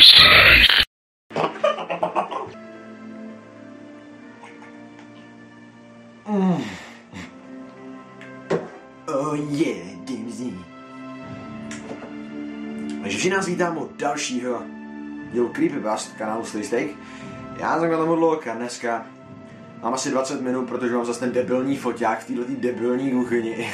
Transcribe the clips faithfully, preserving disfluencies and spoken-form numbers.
mistake. Mm. Oh yeah, Dimsy. Takže všichni nás vítám u dalšího dílu Creepypast kanálu Steak. Já jsem na tomu dlouho dneska. Mám asi dvacet minut, protože mám zase ten debilní foťák v této debilní kuchyni.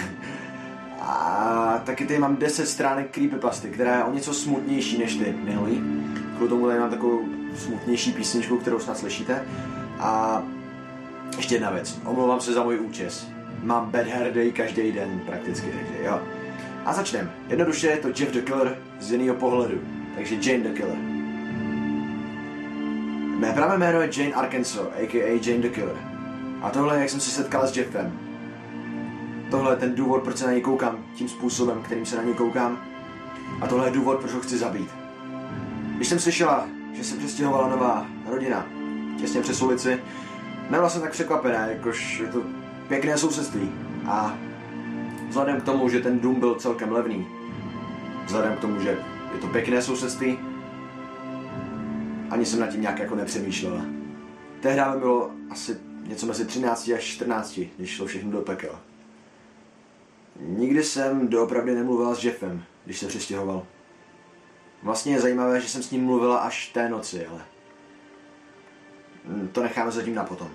A taky tady mám deset stránek creepypasty, která je o něco smutnější než ty minulý. Kvůli tomu tady mám takovou smutnější písničku, kterou snad slyšíte. A ještě jedna věc, omlouvám se za můj účes. Mám bad hair day každý den prakticky, takže jo. A začneme. Jednoduše je to Jeff the Killer z jiného pohledu, takže Jane the Killer. Mé pravé jméno je Jane Arkansas, a k a. Jane the Killer. A tohle je, jak jsem se setkal s Jeffem. Tohle je ten důvod, proč se na něj koukám, tím způsobem, kterým se na něj koukám. A tohle je důvod, proč ho chci zabít. Když jsem slyšela, že se přestěhovala nová rodina těsně přes ulici, nebyla jsem tak překvapená, jakož je to pěkné sousedství. A vzhledem k tomu, že ten dům byl celkem levný, vzhledem k tomu, že je to pěkné sousedství, ani jsem nad tím nějak jako nepřemýšlela. Tehdy mi bylo asi něco mezi třinácti až čtrnácti, když šlo všechno do pekel. Nikdy jsem doopravdy nemluvila s Jeffem, když se přestěhoval. Vlastně je zajímavé, že jsem s ním mluvila až té noci, ale to necháme zatím na potom.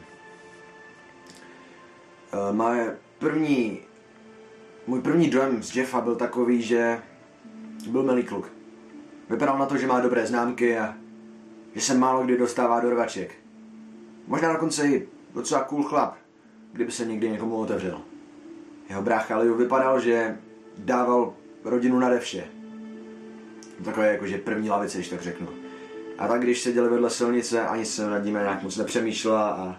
Moje první, můj první dojem z Jeffa byl takový, že byl milý kluk. Vypadal na to, že má dobré známky a že se málo kdy dostává do rvaček. Možná dokonce i docela cool chlap, kdyby se někdy někomu otevřel. Jeho brácha Liu vypadal, že dával rodinu nade vše. Takové jako, že první lavice, když tak řeknu. A tak když seděli vedle silnice, ani jsem nad nimi nějak moc nepřemýšlela a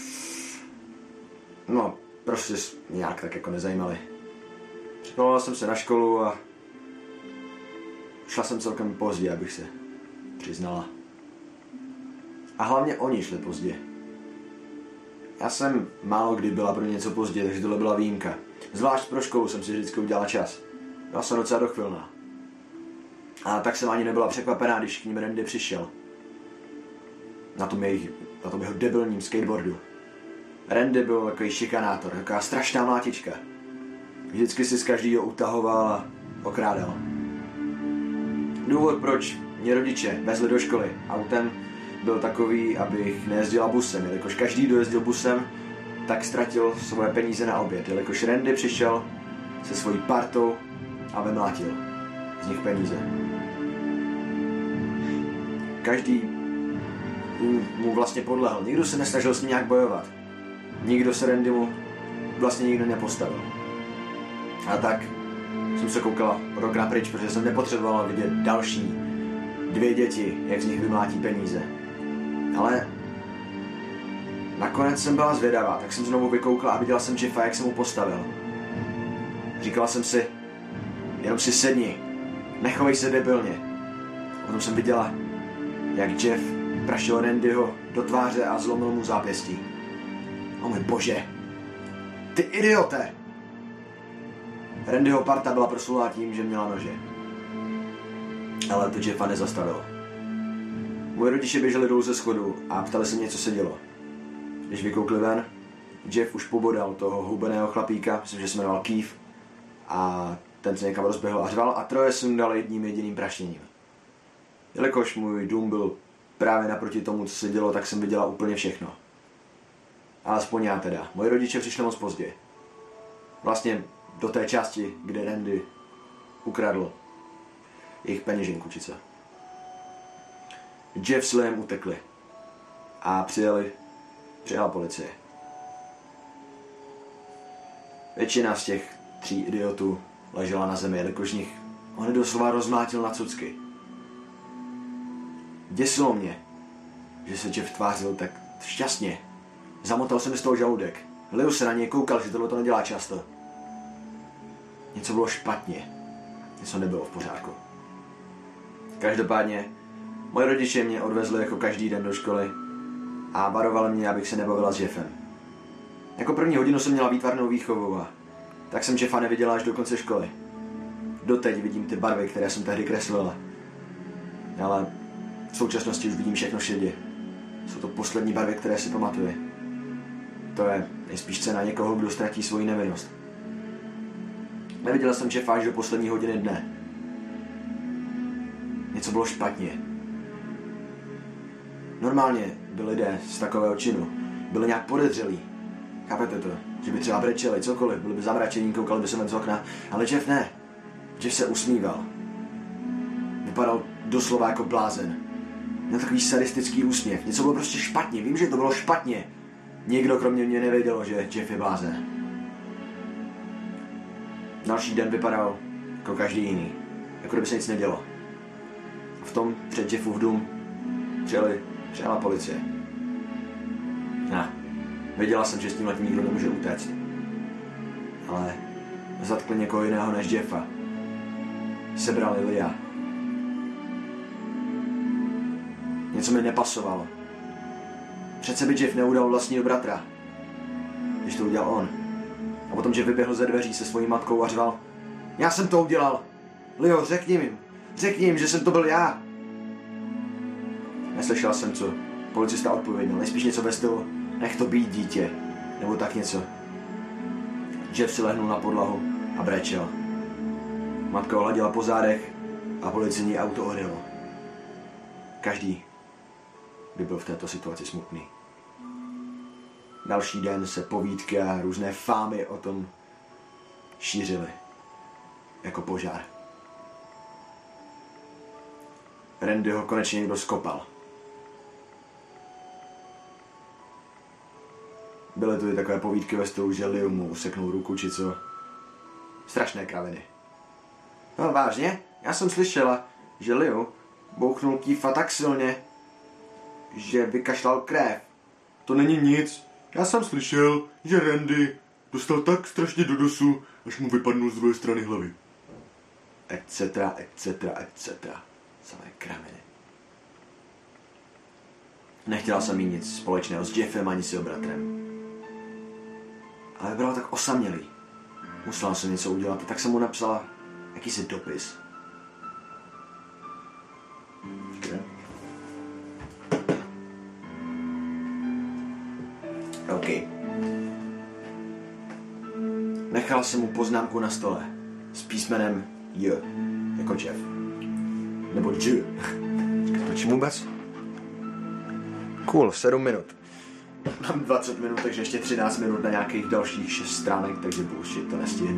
no, prostě nějak tak jako nezajímali. Připravoval jsem se na školu a šla jsem celkem pozdě, abych se přiznala. A hlavně oni šli pozdě. Já jsem málo kdy byla pro něco pozdě, takže tohle byla výjimka. Zvlášť pro školu jsem si vždycky udělala čas. Byla jsem docela dochvilná. A tak jsem ani nebyla překvapená, když k ním Randy přišel. Na tom, jejich, na tom jeho debilním skateboardu. Randy byl takový šikanátor, taková strašná mlátička. Vždycky si z každýho utahoval a okrádal. Důvod, proč mě rodiče vezli do školy autem, byl takový, abych nejezdila busem, jelikož každý, kdo jezdil busem, tak ztratil svoje peníze na oběd, jelikož Randy přišel se svojí partou a vymlátil z nich peníze. Každý mu vlastně podlehl, nikdo se nesnažil s ním nějak bojovat. Nikdo se Randymu vlastně nikdo nepostavil. A tak jsem se koukala od okna pryč, protože jsem nepotřebovala vidět další dvě děti, jak z nich vymlátí peníze. Ale nakonec jsem byla zvědavá, tak jsem znovu vykoukla a viděla jsem Jeffa, jak jsem mu postavil. Říkala jsem si, jenom si sedni, nechovej se debilně. A potom jsem viděla, jak Jeff prašil Randyho do tváře a zlomil mu zápěstí. O můj bože, ty idiote! Randyho parta byla proslulá tím, že měla nože. Ale to Jeffa nezastavilo. Moji rodiče běželi dolů ze schodu a ptali se mě, co se dělo. Když vykoukli ven, Jeff už pobodal toho hubeného chlapíka, myslím, že se jmenoval Keith, a ten se někam rozběhl a řval a troje sundali jedním jediným praštěním. Jelikož můj dům byl právě naproti tomu, co se dělo, tak jsem viděla úplně všechno. Alespoň já teda. Moji rodiče přišli moc pozdě. Vlastně do té části, kde Randy ukradl jejich peněženkučice. Jeff s Liam utekli a přijeli, přijela policie. Většina z těch tří idiotů ležela na zemi, jelikož nich on doslova rozmlátil na cucky. Děsilo mě, že se Jeff tvářil tak šťastně. Zamotal se mi z toho žaludek. Liu se na něj koukal, že tohle to nedělá často. Něco bylo špatně. Něco nebylo v pořádku. Každopádně moji rodiče mě odvezli jako každý den do školy a varovali mě, abych se nebavila s Jeffem. Jako první hodinu jsem měla výtvarnou výchovu a tak jsem Jeffa neviděla až do konce školy. Doteď vidím ty barvy, které jsem tehdy kreslila. Ale V současnosti už vidím všechno šedě. Jsou to poslední barvy, které si pamatuje. To je nejspíš cena někoho, kdo ztratí svoji nevinnost. Neviděla jsem Jeffa až do poslední hodiny dne. Něco bylo špatně. Normálně by lidé z takového činu byli nějak podezřelí. Chápete to? Že by třeba brečeli, cokoliv, byli by zamračení, koukali by se ven z okna, ale Jeff ne. Jeff se usmíval. Vypadal doslova jako blázen. Měl takový sadistický úsměv. Něco bylo prostě špatně, vím, že to bylo špatně. Nikdo kromě mě nevěděl, že Jeff je blázen. Další den vypadal jako každý jiný. Jako kdyby se nic nedělo. V tom před Jeffův dům přijeli, přijela policie. No, věděla jsem, že s tímhle nikdo nemůže utéct. Ale zatkli někoho jiného než Jeffa. Sebrali Lia. Něco mi nepasovalo. Přece by Jeff neudal vlastního bratra, když to udělal on. A potom Jeff vyběhl ze dveří se svojí matkou a řval: Já jsem to udělal! Leo, řekni jim! Řekni jim, že jsem to byl já! Neslyšel jsem, co policista odpověděl. Nejspíš něco ve stylu: Nech to být, dítě. Nebo tak něco. Jeff si lehnul na podlahu a brečel. Matka ho hladila po zádech a policijní auto odjelo. Každý by byl v této situaci smutný. Další den se povídky a různé fámy o tom šířily. Jako požár. Randy ho konečně někdo skopal. Byly tu i takové povídky ve stylu, že Liu mu useknul ruku, či co. Strašné kraviny. No vážně? Já jsem slyšela, že Liu bouchnul Keitha tak silně, že vykašlal krev. To není nic. Já jsem slyšel, že Randy dostal tak strašně do dosu, až mu vypadnul z druhé strany hlavy. Etc, etc, etc. Samé kraviny. Nechtěla jsem mít nic společného s Jeffem ani s jeho bratrem. Ale byl tak osamělý. Musela jsem něco udělat, tak jsem mu napsala jakýsi dopis. Kde? OK. Nechala jsem mu poznámku na stole s písmenem J, jako Jeff. Nebo J. Točím vůbec? Cool, sedm minut. Mám dvacet minut, takže ještě třináct minut na nějakých dalších šest stránek, takže bullshit, to nestihnu.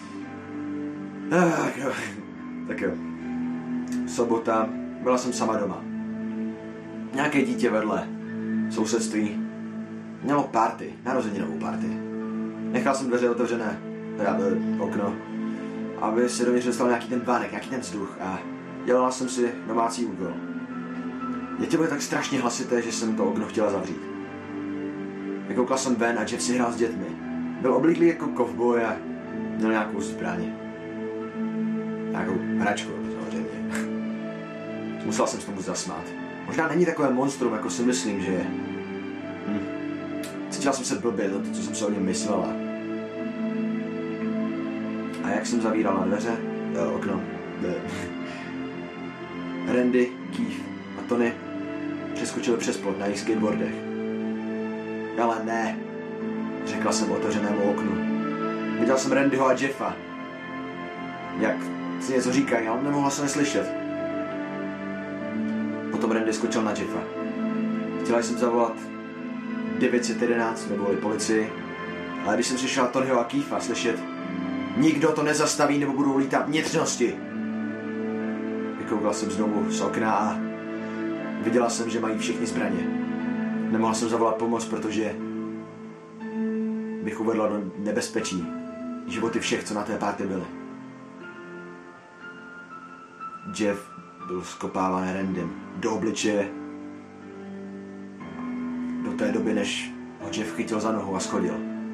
Tak jo. Tak jo. Sobota, byla jsem sama doma. Nějaké dítě vedle sousedství mělo party, narozeninovou party. Nechal jsem dveře otevřené, teda okno, aby se dovnitř dostal nějaký ten vánek, nějaký ten vzduch a dělala jsem si domácí úkol. Děti byly tak strašně hlasité, že jsem to okno chtěla zavřít. Vykoukla jsem ven a Jeff si hrál s dětmi. Byl oblíklý jako kovboj a měl nějakou zbraň. Nějakou hračku, samozřejmě. Musela jsem s tomu zasmát. Možná není takové monstrum, jako si myslím, že je. Hm. Cítila jsem se blbě za to, co jsem se o něm myslela. A jak jsem zavírala dveře, jo, okno, blé. Randy, Keith a Tony přeskočili přes plot na jejich skateboardech. Ale ne, řekla jsem otevřenému oknu. Viděl jsem Randyho a Jeffa. Jak si něco říkají, ale nemohla se neslyšet. Potom Randy skočil na Jeffa. Chtěla jsem zavolat devět set jedenáct neboli policii, ale když jsem slyšela Tonyho a Keitha slyšet: Nikdo to nezastaví, nebo budou lítat vnitřnosti. Vykoukal jsem znovu z okna a viděla jsem, že mají všichni zbraně. Nemohla jsem zavolat pomoc, protože bych uvedla do nebezpečí životy všech, co na té party byli. Jeff byl skopáván Randym do obličeje do té doby, než ho Jeff chytil za nohu a schodil.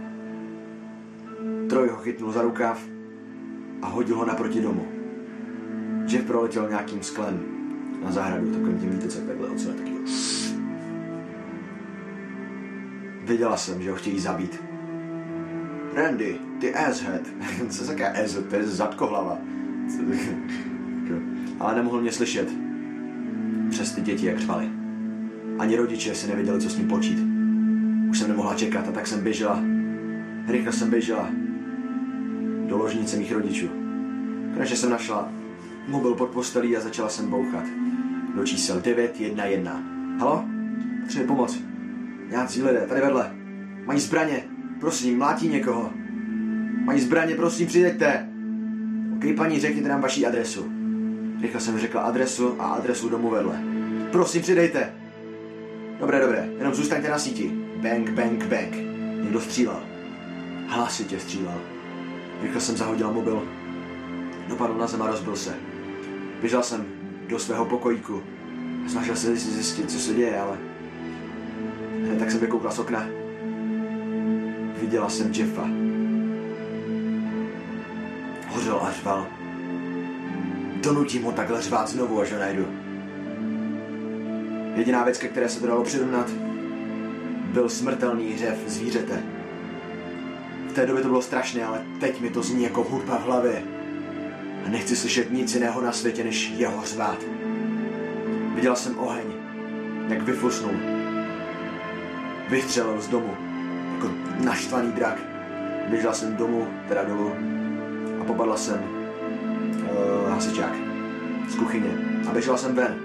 Troy ho chytnul za rukáv a hodil ho naproti domu. Jeff proletěl nějakým sklem na zahradu, takovým tím, víte, co takhle ocele taky. Věděla jsem, že ho chtějí zabít. Randy, ty asshead. Co je taká asshead? To je zadkohlava. Ale nemohl mě slyšet. Přes přes ty děti, jak řvali. Ani rodiče si nevěděli, co s ním počít. Už jsem nemohla čekat a tak jsem běžela. Rychle jsem běžela do ložnice mých rodičů. Konečně jsem našla mobil pod postelí a začala jsem bouchat do čísel devět jedna jedna. Halo? Potřebuji pomoc. Nějací lidé, tady vedle. Mají zbraně. Prosím, mlátí někoho. Mají zbraně, prosím, přijďte. OK, paní, řekněte nám vaši adresu. Rychle jsem řekla adresu a adresu domu vedle. Prosím, přidejte. Dobré, dobré, jenom zůstaňte na síti. Bang, bang, bang. Někdo střílel. Hlasitě střílel. Rychle jsem zahodila mobil. Dopadl na zem a rozbil se. Běžel jsem do svého pokojíku a snažil se zjistit, co se děje, ale hned tak jsem vykoukla z okna. Viděla jsem Jeffa. Hořel a řval. Donutím ho takhle řvát znovu, až ho najdu. Jediná věc, ke které se to dalo přirovnat, byl smrtelný hřev zvířete. V té době to bylo strašné, ale teď mi to zní jako hudba v hlavě. A nechci slyšet nic jiného na světě, než jeho řvát. Viděla jsem oheň, jak vyflusnul. Vystřelil z domu, jako naštvaný drak. Běžela jsem domů, teda dolů, a popadla jsem uh, hasičák z kuchyně. A běžela jsem ven.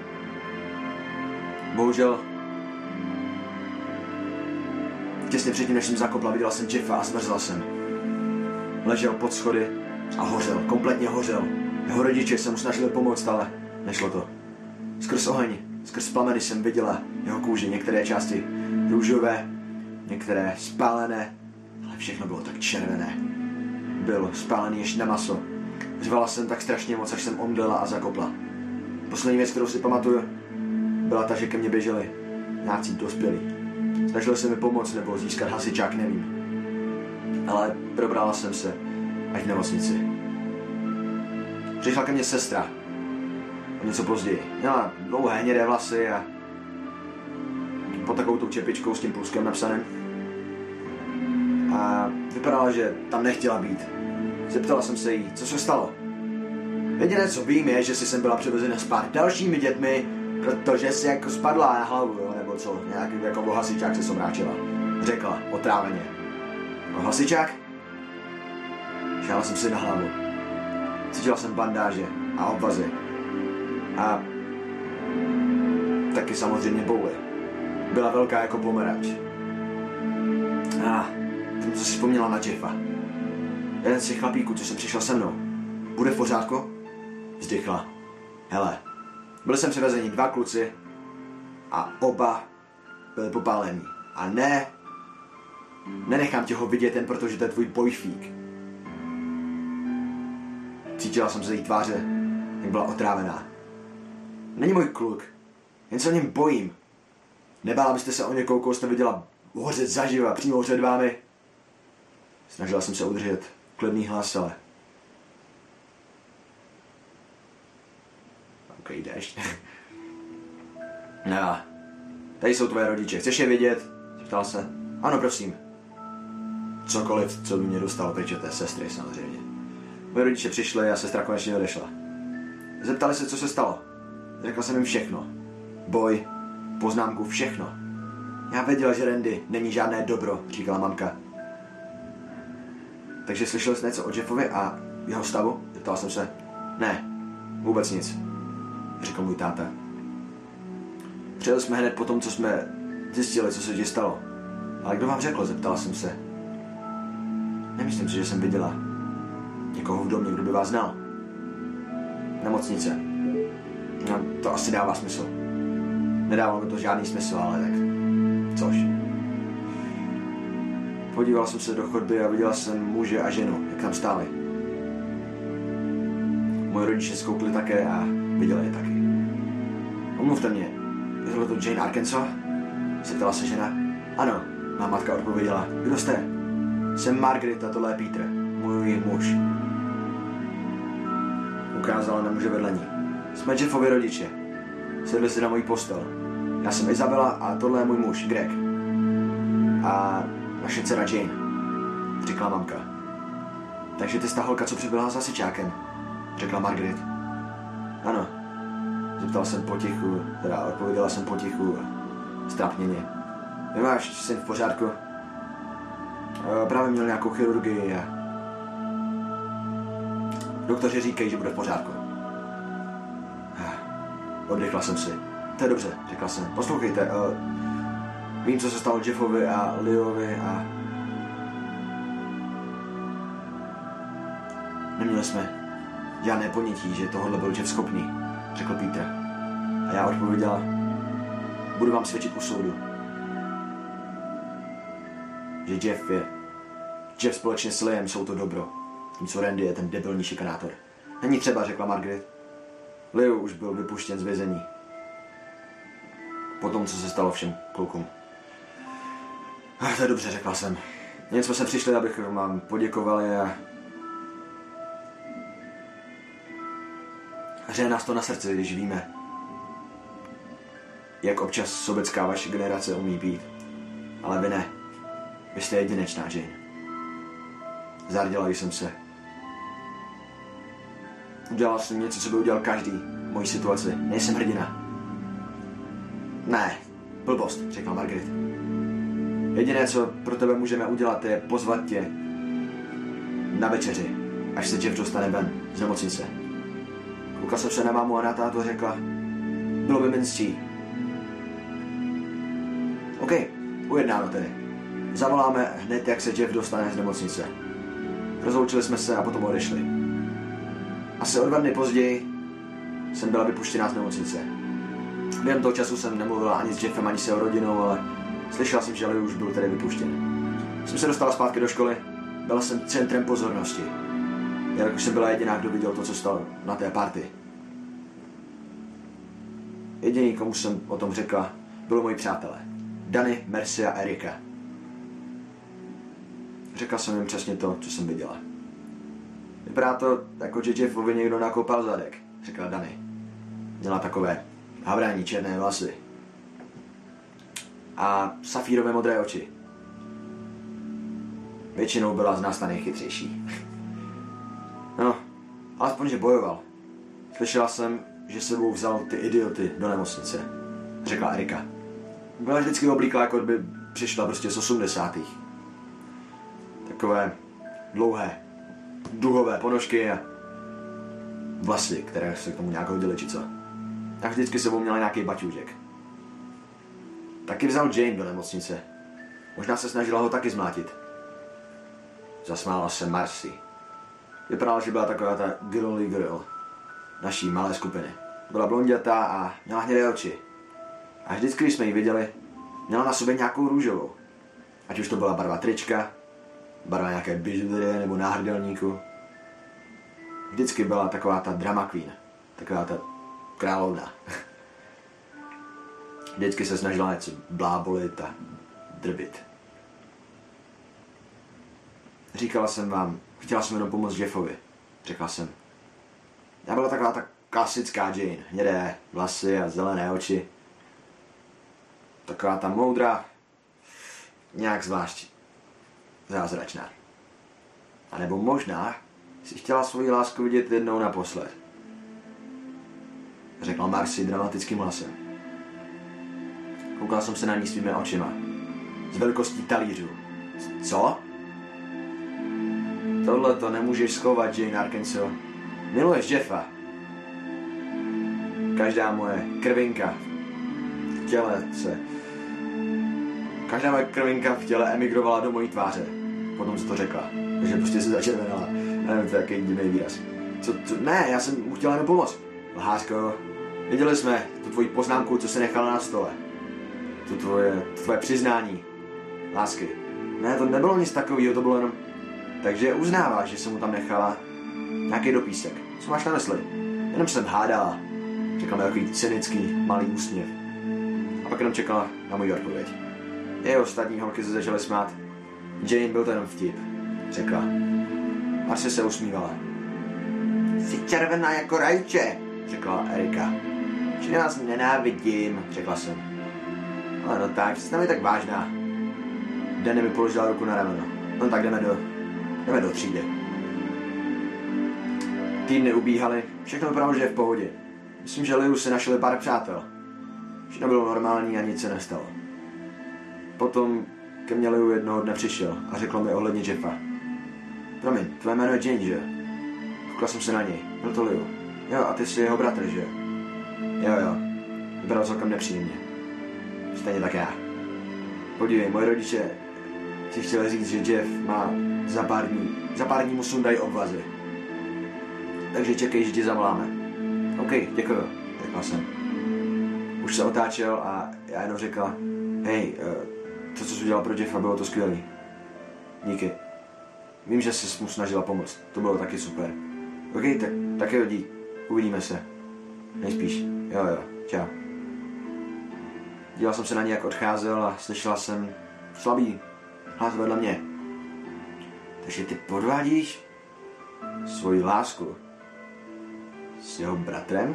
Bohužel, těsně předtím, než jsem zakopla, viděla jsem Jeffa a zmrzla jsem. Ležel pod schody a hořel, kompletně hořel. Jeho rodiče se mu snažili pomoct, ale nešlo to. Skrz oheň, skrz plameny jsem viděla jeho kůži, některé části růžové, některé spálené, ale všechno bylo tak červené. Byl spálený ještě na maso. Řvala jsem tak strašně moc, až jsem omdlela a zakopla. Poslední věc, kterou si pamatuju, byla ta, že ke mně běželi nějací dospělí. Snažili se mi pomoct nebo získat hasičák, nevím. Ale probrala jsem se až v nemocnici. Přišla ke mně sestra. O něco později. Měla dlouhé hnědé vlasy a pod takovou tou čepičkou s tím pluskem napsaným. A vypadala, že tam nechtěla být. Zeptala jsem se jí, co se stalo. Jediné, co vím, je, že si jsem byla přivezena s pár dalšími dětmi, protože si jako spadla na hlavu, jo, nebo co, nějaký jako hasičák se somráčila. Řekla, otráveně. No, hasičák? Šála jsem si na hlavu. Cítila jsem bandáže a obvazy. A taky samozřejmě boule. Byla velká jako pomeranč. A jsem si vzpomněla na Jeffa. Jeden z těch chlapíků, co jsem přišel se mnou. Bude v pořádku? Vzdychla. Hele, byli jsem přivezeni dva kluci a oba byli popálení. A ne, nenechám tě ho vidět jen protože to je tvůj bojfík. Cítila jsem se jí tváře, jak byla otrávená. Není můj kluk, jen se o něm bojím. Nebála byste se o někoho, koho jste viděla hořet zaživa přímo před vámi? Snažila jsem se udržet klidný hlas, ale... OK, jdeš. No, tady jsou tvoje rodiče, chceš je vidět? Zeptal se. Ano, prosím. Cokoliv, co by mě dostalo pryč od té sestry, samozřejmě. Moje rodiče přišli a sestra konečně odešla. Zeptali se, co se stalo. Řekla jsem jim všechno. Boj, poznámku, všechno. Já věděla, že Randy není žádné dobro, říkala mamka. Takže slyšeli jste něco o Jeffovi a jeho stavu? Zeptal jsem se. Ne, vůbec nic, řekl můj táta. Přijeli jsme hned po tom, co jsme zjistili, co se ti stalo. Ale kdo vám řekl, zeptala jsem se. Nemyslím si, že jsem viděla někoho v domě, kdo by vás znal. Nemocnice. No, to asi dává smysl. Nedávalo mi to žádný smysl, ale tak což. Podíval jsem se do chodby a viděla jsem muže a ženu, jak tam stáli. Moje rodiče zkoukli také a viděli je taky. Omluvte mě, je tohle to Jane Arkansas? Zeptala se žena. Ano, má matka odpověděla. Kdo jste? Jsem Margaret a tohle je Peter, můj muž. Ukázala na muže vedle ní. Jsme Jeffovi rodiče. Sedli si na můj postel. Já jsem Izabela a tohle je můj muž, Greg. A naše dcera Jane, řekla mamka. Takže ty jsi ta holka, co přibyla s hasičákem, řekla Margaret. Ano. Zeptal jsem potichu, teda odpověděla jsem potichu a strapněně. Nemáš syn v pořádku? A právě měl nějakou chirurgii a doktoři říkají, že bude v pořádku. Oddychla jsem si. To je dobře, řekla jsem. Poslouchejte, uh, vím, co se stalo Jeffovi a Leovi a neměli jsme žádné ponětí, že tohle byl Jeff schopný, řekl Peter. A já odpověděla, budu vám svědčit u soudu, že Jeff je, Jeff společně s Liam jsou to dobro, tím co Randy je ten debilní šikanátor. Není třeba, řekla Margaret. Leo už byl vypuštěn z vězení. Po tom, co se stalo všem klukům. Ach, to je dobře, řekla jsem. Jen jsme se přišli, abych vám poděkovali a hřeje nás to na srdci, když víme, jak občas sobecká vaše generace umí být. Ale vy ne. Vy jste jedinečná, Jane. Zarděla jsem se. Udělal jsem něco, co by udělal každý v mojí situaci. Nejsem hrdina. Ne, blbost, řekla Margaret. Jediné, co pro tebe můžeme udělat, je pozvat tě na večeři, až se Jeff dostane ven z nemocnice. Koukal jsem se na mámu a na tátu a řekla, bylo by minstí. OK, ujednáno tedy. Zavoláme hned, jak se Jeff dostane z nemocnice. Rozloučili jsme se a potom odešli. Asi o dva dny později jsem byla vypuštěná z nemocnice. Během toho času jsem nemluvila ani s Jeffem, ani se o rodinou, ale slyšela jsem, že Leo už byl tedy vypuštěn. Jsem se dostala zpátky do školy, byla jsem centrem pozornosti. Jelikož jsem byla jediná, kdo viděl to, co stalo na té party. Jediný, komu jsem o tom řekla, bylo moji přátelé. Danny, Mercy a Erika. Řekla jsem jim přesně to, co jsem viděla. Vypadá to, jako že Jeffovi někdo nakopal zadek, řekla Danny. Měla takové havrání černé vlasy. A safírové modré oči. Většinou byla z nás ta nejchytřejší. No, alespoň, že bojoval. Slyšela jsem, že sebou vzal ty idioty do nemocnice, řekla Erika. Byla vždycky oblíklá, jako by přišla prostě z osmdesátých. Takové dlouhé, duhové ponožky a vlasy, které se k tomu nějak hodily, či co. A vždycky sebou měla nějaký baťůžek. Taky vzal Jane do nemocnice. Možná se snažila ho taky zmlátit. Zasmála se Marcy. Vypadala, že byla taková ta girly girl naší malé skupiny. Byla blondětá a měla hnědé oči. A vždycky, když jsme ji viděli, měla na sobě nějakou růžovou. Ať už to byla barva trička, barva nějaké bižuterie nebo náhrdelníku. Vždycky byla taková ta drama queen. Taková ta královna. Vždycky se snažila něco blábolit a drbit. Říkala jsem vám, chtěla jsem jenom pomoct Jeffovi. Řekla jsem. Já byla taková ta klasická Jane. Hnědé vlasy a zelené oči. Taková ta moudrá, nějak zvlášť zázračná. A nebo možná si chtěla svoji lásku vidět jednou naposled. Řekla Marcy dramatickým hlasem. Koukal jsem se na ní svými očima. Z velikostí talířů. Co? Tohle to nemůžeš schovat, Jane Arkansas. Miluješ Jeffa. Každá moje krvinka v těle se... Každá moje krvinka v těle emigrovala do mojí tváře. Potom co to řekla. Takže prostě se začervenala. Já nevím, to je jaký divný výraz. Co, co? Ne, já jsem mu chtěla jenom pomoct. Lhářko, viděli jsme tu tvoji poznámku, co se nechala na stole. Tu tvoje, tvoje přiznání. Lásky. Ne, to nebylo nic takového, to bylo jenom... Takže uznáváš, že jsem mu tam nechala nějaký dopísek. Co máš na mysli? Jenom jsem hádala. Řekla mi takový cynický, malý úsměv. A pak jenom čekala na můj odpověď. Jeho ostatní holky se začaly smát. Jane, byl to jenom vtip, řekla. Marcy se usmívala. Jsi červená jako rajče, řekla Erika. Že nás nenávidím, řekla jsem. Ale no tak, jsi mi tak vážná. Danny mi položila ruku na rameno. No tak jdeme do, jdeme do třídy. Týdny ubíhaly, všechno vypadalo, že je v pohodě. Myslím, že Liu si našli pár přátel. Všechno bylo normální a nic se nestalo. Potom ke mně Liu jednoho dne přišel a řekl mi ohledně Jeffa. Promiň, tvoje jméno je Jane, že? Koukal jsem se na něj. Byl to Liu. Jo, a ty jsi jeho bratr, že? Jo, jo. Vypadal celkem nepříjemně. Stejně tak já. Podívej, moje rodiče ti chtěli říct, že Jeff má za pár dní. Za pár dní mu sundají obvazy. Takže čekej, že ti zavoláme. OK, děkuju, řekla jsem. Už se otáčel a já jenom řekla, hej, to, co jsi udělal pro Jeffa, bylo to skvělý. Díky. Vím, že jsi mu snažila pomoct, to bylo taky super. OK, tak, tak jo, dík. Uvidíme se. Nejspíš. Jo, jo, čau. Díval jsem se na ní, jak odcházel a slyšela jsem slabý hlas vedle mě. Takže ty podvádíš svoji lásku s jeho bratrem?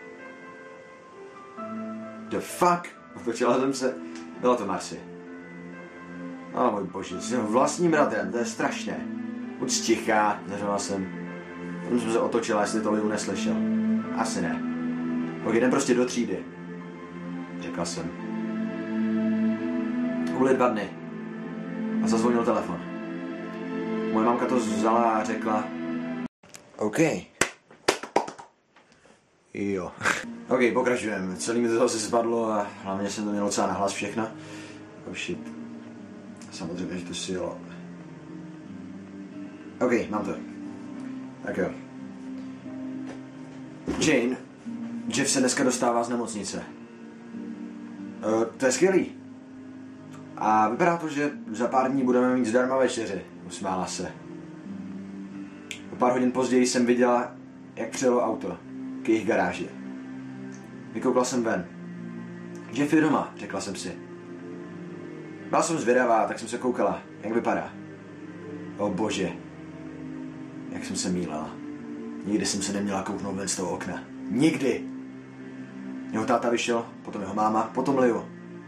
The fuck? Otočila jsem se. Byla to Marcy. Oh můj bože, s jeho vlastním bratrem, to je strašné. Buď stichá, zařvala jsem. Potom jsem se otočila, jestli to Liu neslyšel. Asi ne. Pak jdem prostě do třídy. Řekla jsem. Byly dva dny. A zazvonil telefon. Moje mamka to vzala a řekla. OK. Jo. OK, pokračujeme. Celý mi to zase spadlo a hlavně jsem to měl docela nahlas všechno. Oh shit. Samozřejmě, že to si jo. OK, mám to. Tak jo. Jane, Jeff se dneska dostává z nemocnice. Uh, to je skvělý. A vypadá to, že za pár dní budeme mít zdarma večeři, usmála se. O pár hodin později jsem viděla, jak přijelo auto k jejich garáži. Vykoukla jsem ven. Jeff je doma, řekla jsem si. Byla jsem zvědavá, tak jsem se koukala, jak vypadá. O bože, jak jsem se mýlela. Nikdy jsem se neměla kouknout ven z toho okna. Nikdy! Jeho táta vyšel, potom jeho máma, potom Liu.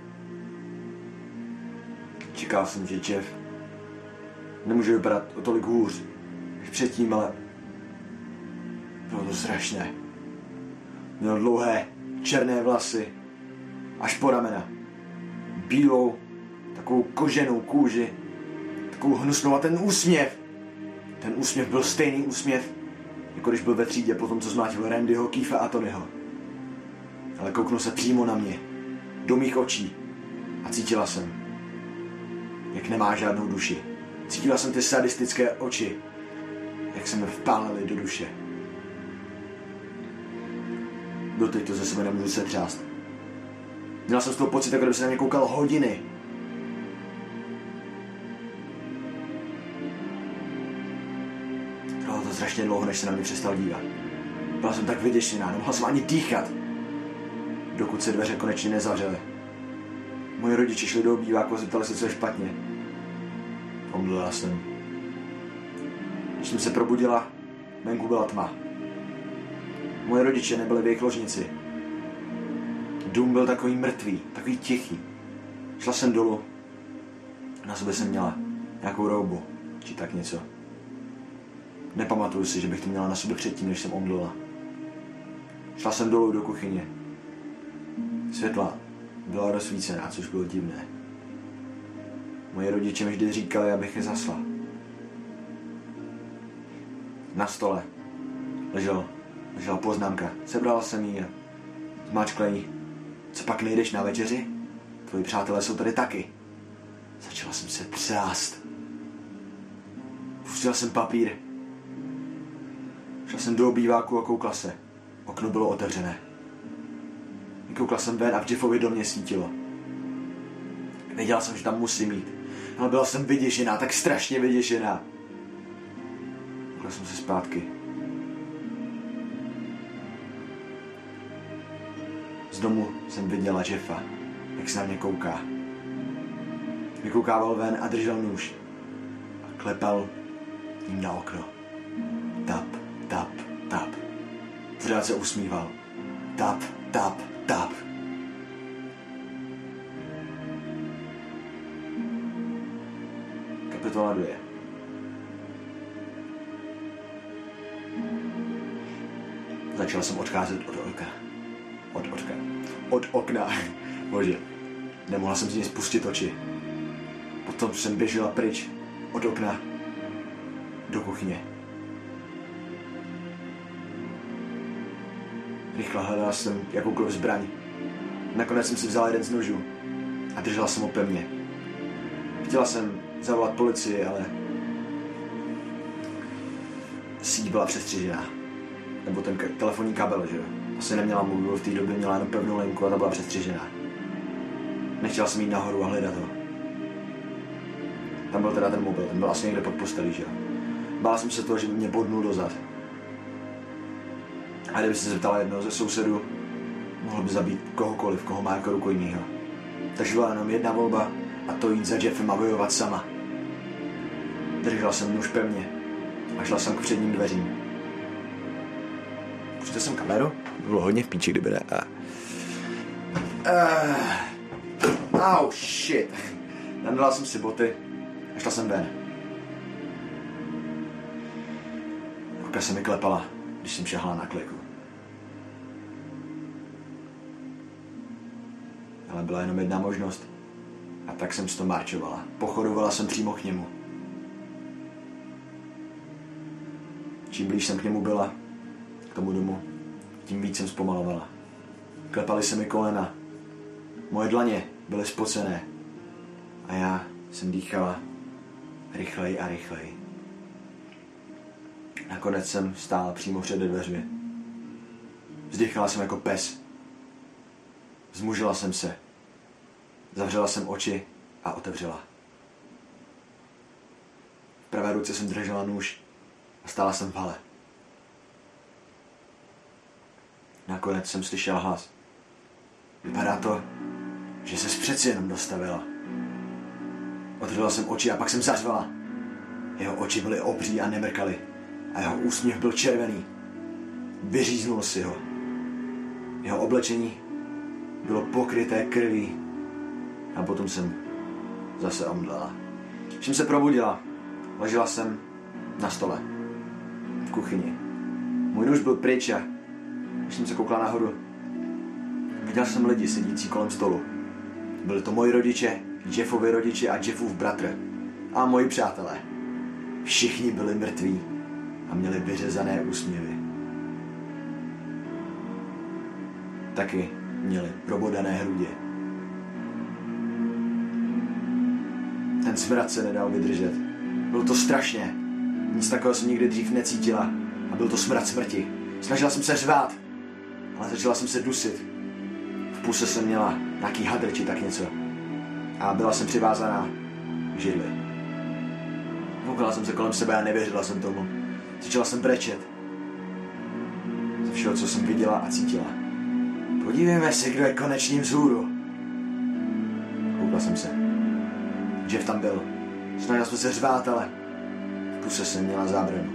Čekal jsem, že Jeff nemůže vypadat o tolik hůř než předtím, ale bylo to strašné. Měl dlouhé, černé vlasy, až po ramena. Bílou, takovou koženou kůži, takovou hnusnou a ten úsměv. Ten úsměv byl stejný úsměv, jako když byl ve třídě po tom, co zmátil Randyho, Keitha a Tonyho. Ale kouknul se přímo na mě, do mých očí a cítila jsem, jak nemá žádnou duši. Cítila jsem ty sadistické oči, jak se mi vpálily do duše. Doteď to ze sebe nemůžu setřást. Měla jsem z toho pocit, jako kdyby se na mě koukal hodiny. Bylo to strašně dlouho, než se na mě přestal dívat. Byla jsem tak vyděšená, nemohla jsem ani dýchat, dokud se dveře konečně nezavřely. Moji rodiče šli do obýváku a zeptali se, co je špatně. Omdlela jsem. Když jsem se probudila, venku byla tma. Moje rodiče nebyli v jejich ložnici. Dům byl takový mrtvý, takový tichý. Šla jsem dolů. Na sobě jsem měla nějakou roubu, či tak něco. Nepamatuju si, že bych to měla na sobě předtím, než jsem omdlela. Šla jsem dolů do kuchyně. Světla byla rozsvícená, což bylo divné. Moji rodiče mi vždy říkali, abych je zasla. Na stole ležel, ležela poznámka. Sebrala jsem ji a zmáčkla ji. Co pak nejdeš na večeři? Tvoji přátelé jsou tady taky. Začala jsem se třást. Pustila jsem papír. Šla jsem do obýváku a koukla se. Okno bylo otevřené. Koukla jsem ven a v Jeffovi domě svítilo. Věděla jsem, že tam musím jít. Ale byla jsem vyděšená, tak strašně vyděšená. Koukla jsem se zpátky. Z domu jsem viděla Jeffa, jak se na mě kouká. Vykoukával ven a držel nůž. A klepal jim na okno. Tap, tap, tap. Pořád se usmíval. Tap, tap, tap. Kapitola dvě. začal jsem odcházet od okna. Od okna. Od okna. Bože. Nemohla jsem z něj spustit oči. Potom jsem běžela pryč od okna do kuchyně. Rychle hledala jsem jakoukoliv zbraň. Nakonec jsem si vzala jeden z nožů a držela jsem ho pevně. Chtěla jsem zavolat policii, ale síť byla přestřižená. Nebo ten k- telefonní kabel, že jo? Asi neměla mobil, v té době měla jenom pevnou linku a ta byla přestřižená. Nechtěla jsem jít nahoru a hledat ho. Tam byl teda ten mobil, ten byl asi někde pod postelí, že jo? Bála jsem se toho, že by mě bodnul dozad. A kdyby se zeptala jednoho ze sousedů, mohl by zabít kohokoliv, koho má jako rukojmího. Takže byla jenom jedna volba a to jít za Jeffem a bojovat sama. Držela jsem nůž pevně a šla jsem k předním dveřím. Pustil jsem kameru? Bylo hodně v píči, kdyby ne. Uh, oh shit. Nandala jsem si boty a šla jsem ven. Ruka se mi klepala, když jsem šahala na kliku. Ale byla jenom jedna možnost. A tak jsem to marčovala. Pochodovala jsem přímo k němu. Čím blíž jsem k němu byla, k tomu domu, tím víc jsem zpomalovala. Klepaly se mi kolena. Moje dlaně byly spocené. A já jsem dýchala rychleji a rychleji. Nakonec jsem stála přímo před dveřmi. Vzdychala jsem jako pes. Zmužila jsem se. Zavřela jsem oči a otevřela. V pravé ruce jsem držela nůž a stála jsem v hale. Nakonec jsem slyšela hlas. Vypadá to, že ses přeci jenom dostavila. Otevřela jsem oči a pak jsem zařvala. Jeho oči byly obří a nemrkaly. A jeho úsměv byl červený. Vyříznul si ho. Jeho oblečení bylo pokryté krví. A potom jsem zase omdlela. Když jsem se probudila, ležela jsem na stole. V kuchyni. Můj nůž byl pryč a když jsem se koukla nahoru, viděl jsem lidi sedící kolem stolu. Byli to moji rodiče, Jeffovi rodiče a Jeffův bratr. A moji přátelé. Všichni byli mrtví a měli vyřezané úsměvy. Taky měli probodané hrudě. Ten smrad se nedal vydržet. Bylo to strašně. Nic takového jsem nikdy dřív necítila. A byl to smrad smrti. Snažila jsem se řvát, ale začala jsem se dusit. V puse jsem měla nějaký hadr či tak něco. A byla jsem přivázaná k židli. Koukala jsem se kolem sebe a nevěřila jsem tomu. Začala jsem brečet. Ze všeho, co jsem viděla a cítila. Podívejme se, kdo je konečně vzhůru. Koukla jsem se. Jeff tam byl. Snažil jsme se řvát, ale v puse jsem měla zábranu.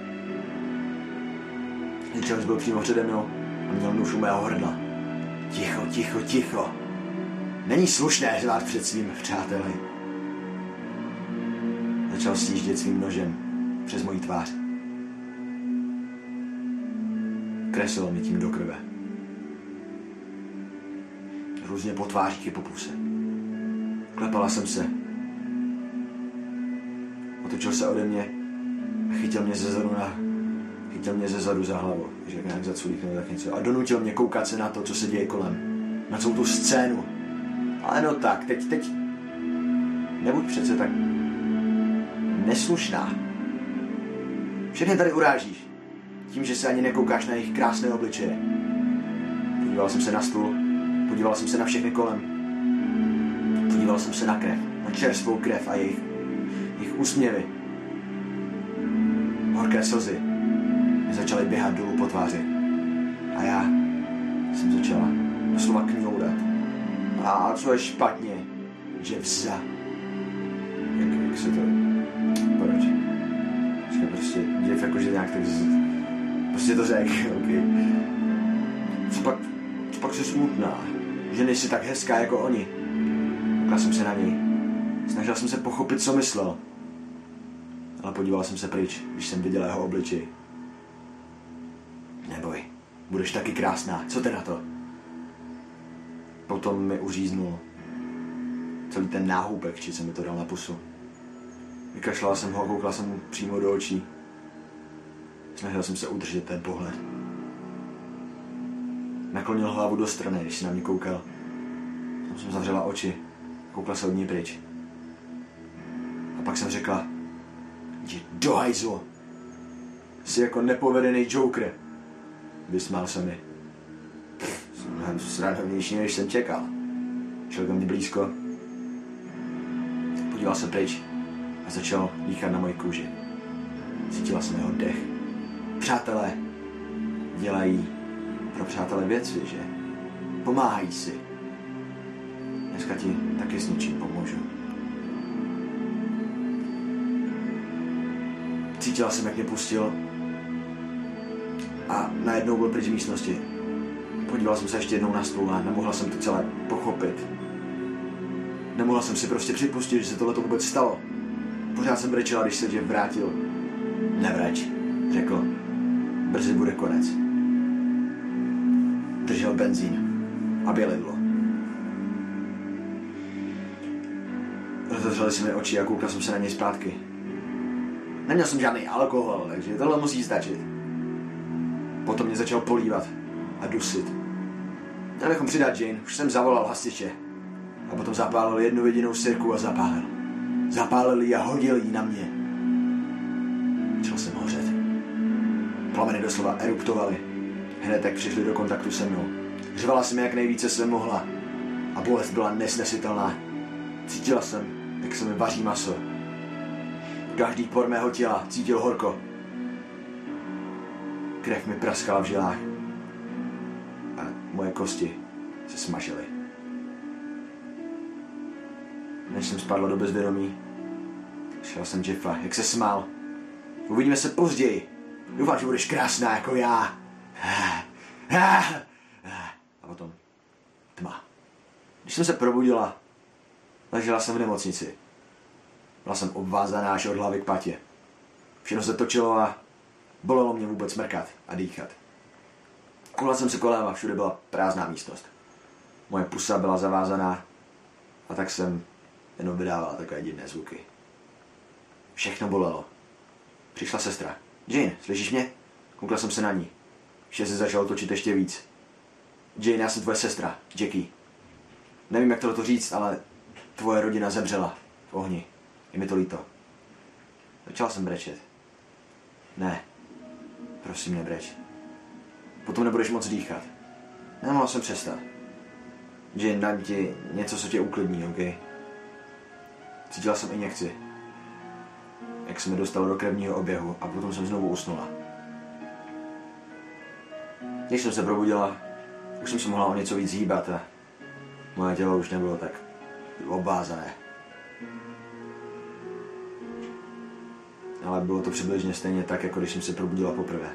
James byl přímo přede mnou a měl nůž u mého hrdla. Ticho, ticho, ticho. Není slušné řvát před svým přáteli. Začal stíždět svým nožem přes moji tvář. Kreslil mi tím do krve. Různě po tvářích i po puse. Klepala jsem se. Otočil se ode mě a chytil mě ze zadu na... Chytil mě ze zadu za hlavu, že nějak zaculíknul tak něco. A donutil mě koukat se na to, co se děje kolem. Na celou tu scénu. Ale no tak, teď, teď... Nebuď přece tak... neslušná. Všechny tady urážíš. Tím, že se ani nekoukáš na jejich krásné obličeje. Podíval jsem se na stůl. Podíval jsem se na všechny kolem. Podíval jsem se na krev. Na čerstvou krev a jejich... jejich úsměvy. Horké slzy mi začaly běhat dolů po tváři. A já jsem začala doslova kňourat. A co je špatně? Že vza. Jak, jak se to... Proč? Že prostě Jeff jakože nějak tak... Z... Prostě to řek, okej. Co pak... Co pak jsi smutná? Že nejsi tak hezká jako oni. Koukal jsem se na něj. Snažil jsem se pochopit, co myslel. Ale podíval jsem se pryč, když jsem viděl jeho obličej. Neboj, Budeš taky krásná, co ty na to? Potom mi uříznul celý ten náhubek, či jsem mi to dal na pusu. Vykašlal jsem ho a koukal jsem mu přímo do očí. Snažil jsem se udržet ten pohled. Naklonil hlavu do strany, když si na mě koukal. Tam jsem zavřela oči, koukla se od ní pryč. A pak jsem řekla, jdi do hajzlu. Jsi jako nepovedený Joker. Vysmál se mi. Jsem mnohem srandovnější, než jsem čekal. Šel ke mně blízko. Podíval se pryč a začal dýchat na moji kůži. Cítila jsem jeho dech. Přátelé dělají pro přátelé věci, že? Pomáhají si. Dneska ti taky s něčím pomůžu. Cítila jsem, jak mě pustil a najednou byl pryč z místnosti. Podíval jsem se ještě jednou na stůl a nemohla jsem to celé pochopit. Nemohla jsem si prostě připustit, že se tohle vůbec stalo. Pořád jsem brečela, když se Jeff vrátil. Nevreč, řekl. Brzy bude konec. Držel benzín a bělidlo. Rozevřely se mi oči a koukal jsem se na něj zpátky. Neměl jsem žádný alkohol, takže tohle musí stačit. Potom mě začal polívat a dusit. Měl bychom přidat Jane, už jsem zavolal hasiče. A potom zapálil jednu jedinou sirku a zapálil. Zapálil ji a hodil ji na mě. Začal jsem hořet. Plameny doslova eruptovaly. Hned jak přišli do kontaktu se mnou. Řvala jsem jak nejvíce jsem mohla. A bolest byla nesnesitelná. Cítila jsem, jak se mi vaří maso. Každý por mého těla cítil horko. Krev mi praskala v žilách. A moje kosti se smažily. Než jsem spadla do bezvědomí, šel jsem Jeffa, jak se smál. Uvidíme se později. Doufám, že budeš krásná jako já. A potom tma. Když jsem se probudila, ležela jsem v nemocnici. Byla jsem obvázaná až od hlavy k patě. Všechno se točilo a bolelo mě vůbec mrkat a dýchat. Koula jsem se kolem a všude byla prázdná místnost. Moje pusa byla zavázaná a tak jsem jenom vydávala takové divné zvuky. Všechno bolelo. Přišla sestra. Jane, slyšíš mě? Koukla jsem se na ní. Vše se začalo točit ještě víc. Jane, já jsem tvoje sestra, Jackie. Nevím, jak tohle to říct, ale tvoje rodina zemřela v ohni. Je mi to líto. Začala jsem brečet. Ne. Prosím, nebreč. Potom nebudeš moc dýchat. Nemohla jsem přestat. Jane, dám ti něco, co tě uklidní, ok? Cítila jsem injekci. Jak se mi dostalo do krevního oběhu a potom jsem znovu usnula. Když jsem se probudila, už jsem se mohla o něco víc hýbat a moje tělo už nebylo tak obvázané. Ale bylo to přibližně stejně tak, jako když jsem se probudila poprvé.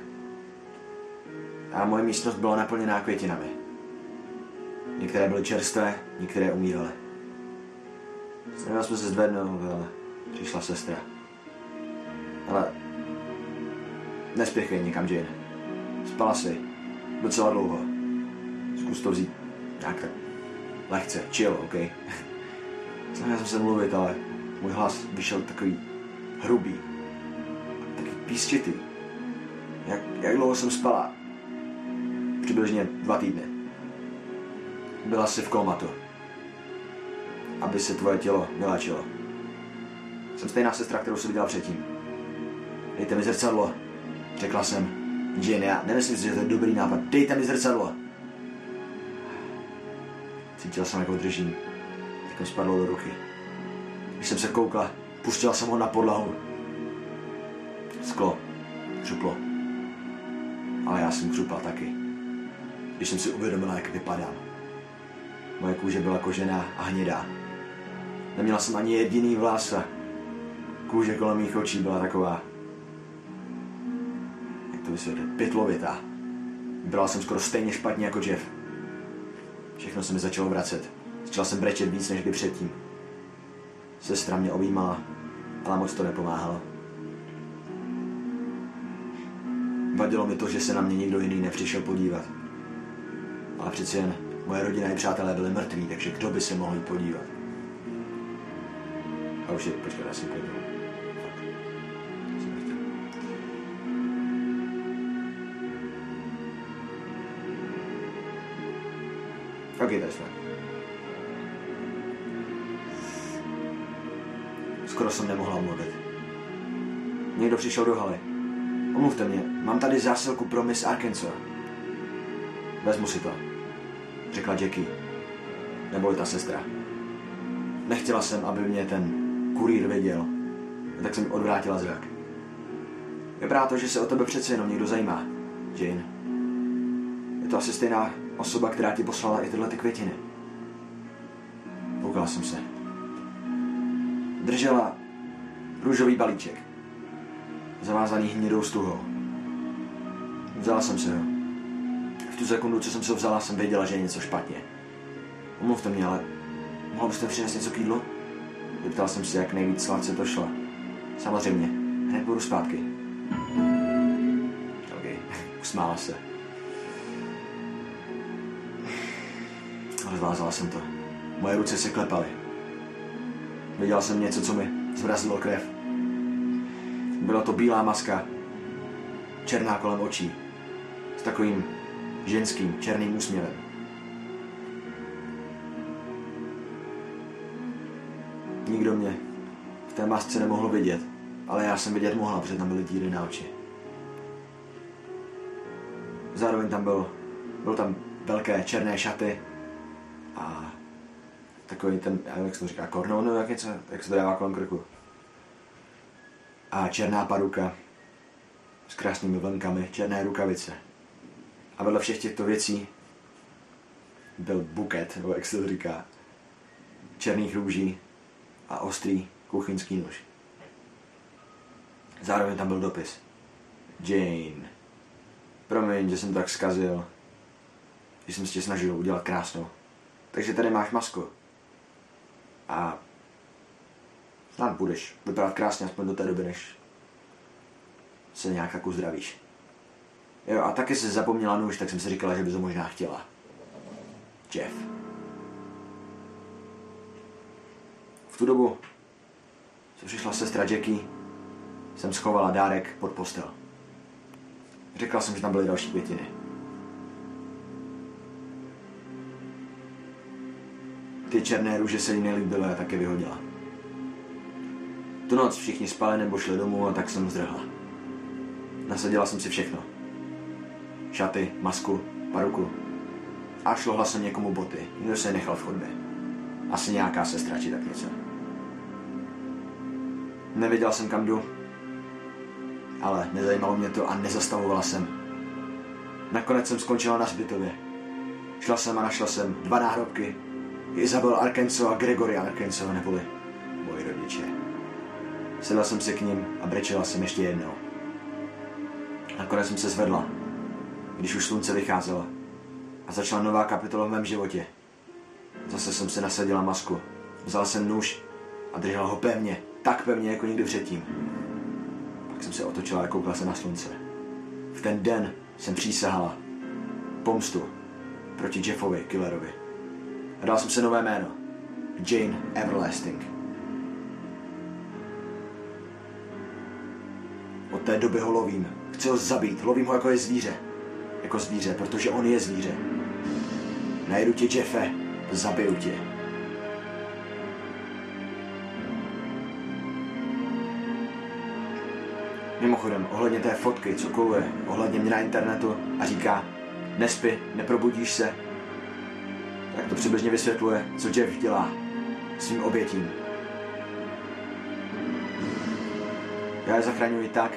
A moje místnost byla naplněná květinami. Některé byly čerstvé, některé umíraly. Snažili jsme se zvednout, ale přišla sestra. Ale nespěchej někam, Jane. Spala si docela dlouho. Zkus to vzít nějak tak lehce, chill, ok? Snažil jsem se mluvit, ale můj hlas vyšel takový hrubý. Taky písčitý. Jak, jak dlouho jsem spala? Přibližně dva týdny. Byla jsi v komatu. Aby se tvoje tělo vyléčilo. Jsem stejná sestra, kterou jsi viděla předtím. Dejte mi zrcadlo. Řekla jsem. Jane, já nemyslím si, že to je dobrý nápad. Dejte mi zrcadlo. Cítila jsem, jak ho držím. Jak mi spadlo do ruky. Když jsem se koukla, pustila jsem ho na podlahu. Sklo. Křuplo. Ale já jsem křupla taky. Když jsem si uvědomila, jak vypadám. Moje kůže byla kožená a hnědá. Neměla jsem ani jediný vlas a kůže kolem mých očí byla taková, jak to vysvětlit, pytlovitá. Byla jsem skoro stejně špatně jako Jeff. Všechno se mi začalo vracet. Začala jsem brečet víc než kdy předtím. Sestra mě objímala, ale moc to nepomáhalo. Vadilo mi to, že se na mě nikdo jiný nepřišel podívat. Ale přeci jen moje rodina i přátelé byli mrtví, takže kdo by se mohl jít podívat? A už je, počkej, já jsem klidnou. Ok, tady jsme. Skoro jsem nemohla mluvit. Někdo přišel do haly. Omluvte mě, mám tady zásilku pro Miss Arkansas. Vezmu si to, řekla Jackie. Neboli ta sestra. Nechtěla jsem, aby mě ten kurýr viděl, tak jsem odvrátila zrak. Vypadá to, že se o tebe přece jenom někdo zajímá, Jane. Je to asi stejná osoba, která ti poslala i tyhle ty květiny. Koukala jsem se. Držela růžový balíček, zavázaný hnědou stuhou. Vzala jsem se ho. V tu sekundu, co jsem se ho vzala, jsem věděla, že je něco špatně. Omluvte mě, ale mohla byste přinést něco k jídlu? Vyptal jsem se, jak nejvíc sladce to šlo. Samozřejmě, hned budu zpátky. Ok, usmála se. Ale zvázala jsem to. Moje ruce se klepaly. Viděla jsem něco, co mi zvrazilo krev. Byla to bílá maska, černá kolem očí, s takovým ženským černým úsměvem. Nikdo mě v té masce nemohl vidět, ale já jsem vidět mohla, protože tam byly díry na oči. Zároveň tam byl, byl tam velké černé šaty a takový ten, jak se to říká, kornoun, jak něco, jak se to dává kolem krku. A černá paruka s krásnými vlnkami, černé rukavice. A vedle všech těchto věcí byl buket, nebo jak se to říká, černých růží a ostrý kuchyňský nůž. Zároveň tam byl dopis. Jane, promiň, že jsem tak zkazil, že jsem se tě snažil udělat krásnou. Takže tady máš masku. A snad budeš vypadat krásně aspoň do té doby, než se nějak tak uzdravíš. Jo, a taky jsi zapomněla nůž, tak jsem si říkala, že bys ho možná chtěla. Jeff. V tu dobu, co přišla sestra Jackie, jsem schovala dárek pod postel. Řekla jsem, že tam byly další květiny. Ty černé růže se jí nelíbily a taky vyhodila. Tu noc všichni spali nebo šli domů a tak jsem zdrhla. Nasadila jsem si všechno. Šaty, masku, paruku. A šlohla jsem někomu boty. Nikdo se je nechal v chodbě. Asi nějaká sestra či tak něco. Nevěděl jsem, kam jdu. Ale nezajímalo mě to a nezastavovala jsem. Nakonec jsem skončila na hřbitově. Šla jsem a našla jsem dva náhrobky. Isabel Arkansas a Gregory Arkansas neboli moji rodiče. Sedla jsem se k ním a brečela jsem ještě jednou. Nakonec jsem se zvedla, když už slunce vycházelo a začala nová kapitola v mém životě. Zase jsem si nasadila masku, vzala jsem nůž a držela ho pevně, tak pevně jako nikdy předtím. Pak jsem se otočila a koukala se na slunce. V ten den jsem přísahala pomstu proti Jeffovi Killerovi. A dal jsem se nové jméno. Jane Everlasting. Od té doby ho lovím. Chci ho zabít. Lovím ho jako je zvíře. Jako zvíře, protože on je zvíře. Najdu tě, Jeffe. Zabiju tě. Mimochodem, ohledně té fotky, co koluje, ohledně mě na internetu a říká, nespí, neprobudíš se, tak to přibližně vysvětluje, co Jeff dělá svým obětím. Já je zachraňuji tak,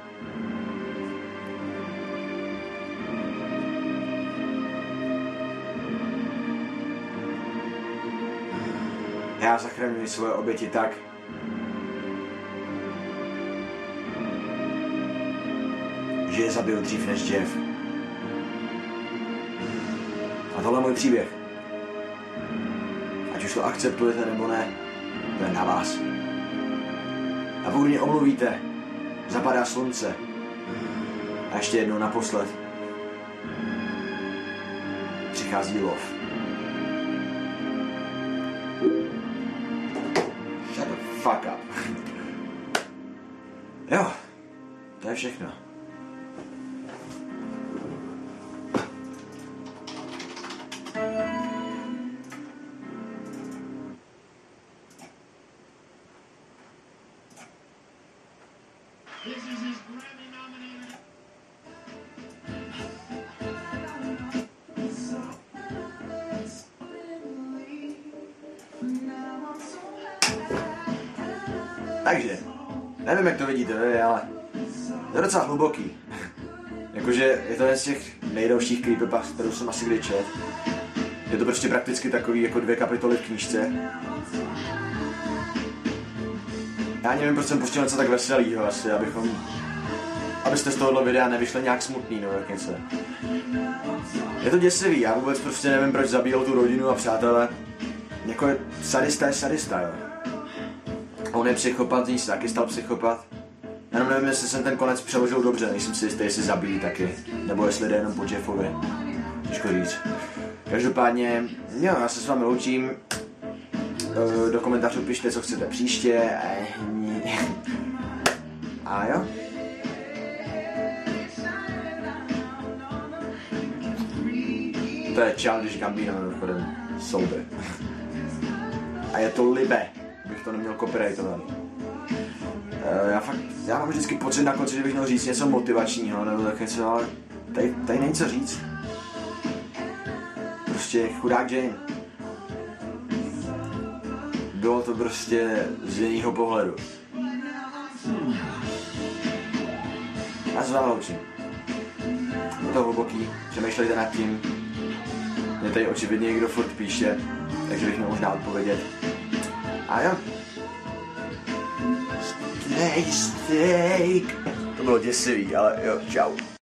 já zachraňuji svoje oběti tak, že je zabiju dřív než Jeff. A tohle je můj příběh. Ať už to akceptujete nebo ne, to je na vás. A pokud mě omluvíte, zapadá slunce. A A ještě jednou naposled. Přichází lov. Shut the fuck up. Jo, to je všechno. Takže, nevím, jak to vidíte, ale to je docela hluboký. Jakože je to jeden z těch nejdelších creepypast, kterou jsem asi kdy čet. Je to prostě prakticky takový jako dvě kapitoly v knížce. Já nevím, proč jsem pustil něco tak veselýho asi, abychom... Abyste z tohohle videa nevyšli nějak smutný, no jak něco. Je to děsivý, já vůbec prostě nevím, proč zabíjel tu rodinu a přátelé. Jako je sadista je sadista, jo. On je psychopat, z ní se taky stal psychopat. Jenom nevím, jestli jsem ten konec přeložil dobře, nejsem si jistý, jestli zabíjí taky. Nebo jestli jde jenom po Jeffovi. Těžko říct. Každopádně, jo, já se s vámi loučím. Do komentářů pište, co chcete příště. A jo. To je Childish Gambino, mimochodem, souby. A je to Libe, bych to neměl copyrightovat. Uh, já fakt, já mám vždycky pocit na konci, že bych měl říct něco motivačního, nebo tak něco, ale tady, tady není co říct. Prostě chudák Jane. Bylo to prostě z jiného pohledu. Já se vám loučím. Je to hluboký, přemýšlejte nad tím. Mě tady očividně někdo furt píše, takže bych měl možná odpovědět. A jo. Stay, steak. To bylo děsivý, ale jo, čau.